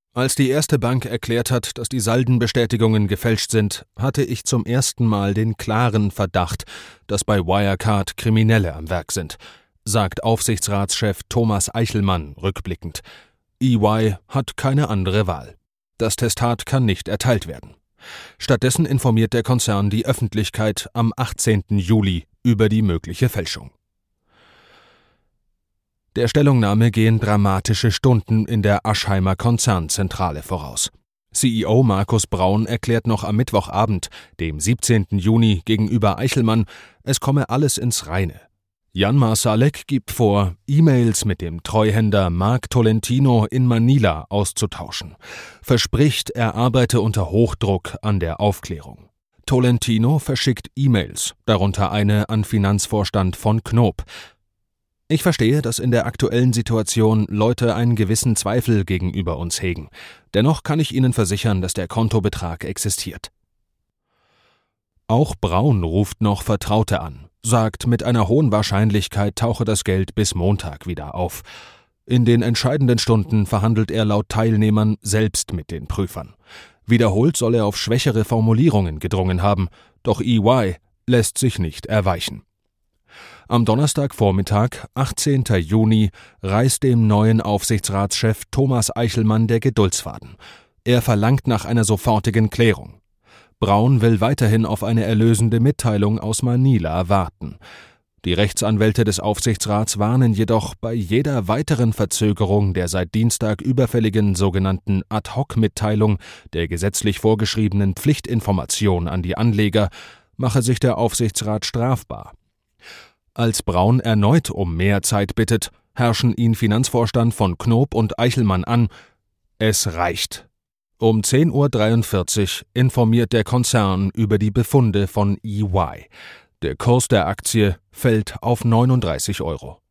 Als die erste Bank erklärt hat, dass die Saldenbestätigungen gefälscht sind, hatte ich zum ersten Mal den klaren Verdacht, dass bei Wirecard Kriminelle am Werk sind, sagt Aufsichtsratschef Thomas Eichelmann rückblickend. EY hat keine andere Wahl. Das Testat kann nicht erteilt werden. Stattdessen informiert der Konzern die Öffentlichkeit am 18. Juli über die mögliche Fälschung. Der Stellungnahme gehen dramatische Stunden in der Aschheimer Konzernzentrale voraus. CEO Markus Braun erklärt noch am Mittwochabend, dem 17. Juni, gegenüber Eichelmann, es komme alles ins Reine. Jan Marsalek gibt vor, E-Mails mit dem Treuhänder Marc Tolentino in Manila auszutauschen. Verspricht, er arbeite unter Hochdruck an der Aufklärung. Tolentino verschickt E-Mails, darunter eine an Finanzvorstand von Knoop. Ich verstehe, dass in der aktuellen Situation Leute einen gewissen Zweifel gegenüber uns hegen. Dennoch kann ich Ihnen versichern, dass der Kontobetrag existiert. Auch Braun ruft noch Vertraute an, sagt, mit einer hohen Wahrscheinlichkeit tauche das Geld bis Montag wieder auf. In den entscheidenden Stunden verhandelt er laut Teilnehmern selbst mit den Prüfern. Wiederholt soll er auf schwächere Formulierungen gedrungen haben, doch EY lässt sich nicht erweichen. Am Donnerstagvormittag, 18. Juni, reißt dem neuen Aufsichtsratschef Thomas Eichelmann der Geduldsfaden. Er verlangt nach einer sofortigen Klärung. Braun will weiterhin auf eine erlösende Mitteilung aus Manila warten. Die Rechtsanwälte des Aufsichtsrats warnen jedoch, bei jeder weiteren Verzögerung der seit Dienstag überfälligen sogenannten Ad-hoc-Mitteilung der gesetzlich vorgeschriebenen Pflichtinformation an die Anleger mache sich der Aufsichtsrat strafbar. Als Braun erneut um mehr Zeit bittet, herrschen ihn Finanzvorstand von Knoop und Eichelmann an: Es reicht. Um 10:43 Uhr informiert der Konzern über die Befunde von EY. Der Kurs der Aktie fällt auf 39 Euro.